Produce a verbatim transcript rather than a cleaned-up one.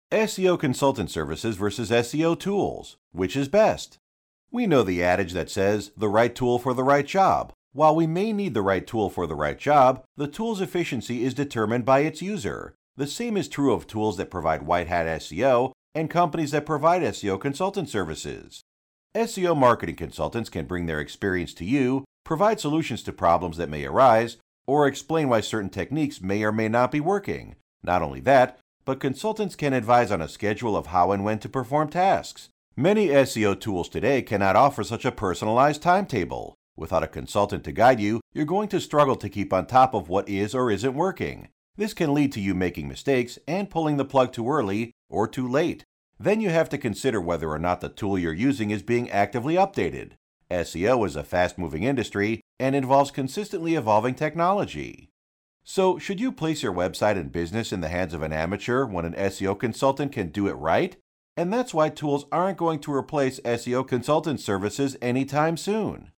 S E O consultant services versus S E O tools. Which is best? We know the adage that says, the right tool for the right job. While we may need the right tool for the right job, the tool's efficiency is determined by its user. The same is true of tools that provide white hat S E O and companies that provide S E O consultant services. S E O marketing consultants can bring their experience to you, provide solutions to problems that may arise, or explain why certain techniques may or may not be working. Not only that, but consultants can advise on a schedule of how and when to perform tasks. Many S E O tools today cannot offer such a personalized timetable. Without a consultant to guide you, you're going to struggle to keep on top of what is or isn't working. This can lead to you making mistakes and pulling the plug too early or too late. Then you have to consider whether or not the tool you're using is being actively updated. S E O is a fast-moving industry and involves consistently evolving technology. So, should you place your website and business in the hands of an amateur when an S E O consultant can do it right? And that's why tools aren't going to replace S E O consultant services anytime soon.